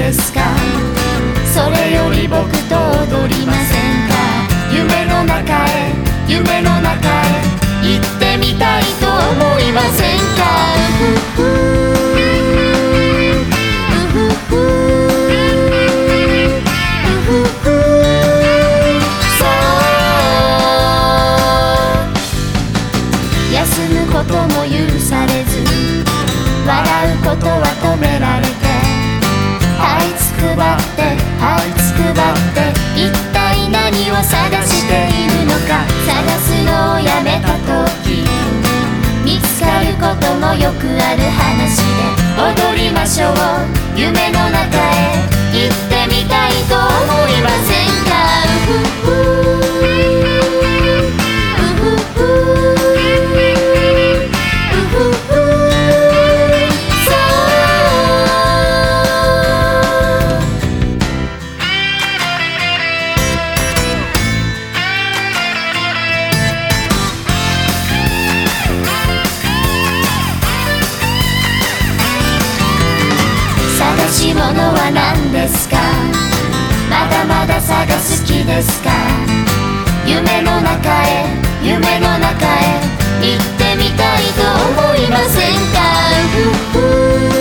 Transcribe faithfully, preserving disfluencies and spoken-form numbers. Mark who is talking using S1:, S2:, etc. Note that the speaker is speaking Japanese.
S1: ですか？それより僕と踊りませんか？夢の中へ夢の中へ行ってみたいと思いませんか？うふふ休むことも許されず笑うことは止められて這いつくばって這いつくばって一体何を探しているのか探すのをやめた時見つかることもよくある話で踊りましょう夢の中へ行ってみたいと思いませんか？うふふ探し物は何ですか？まだまだ探す気ですか？夢の中へ夢の中へ行ってみたいと思いませんか？ふふ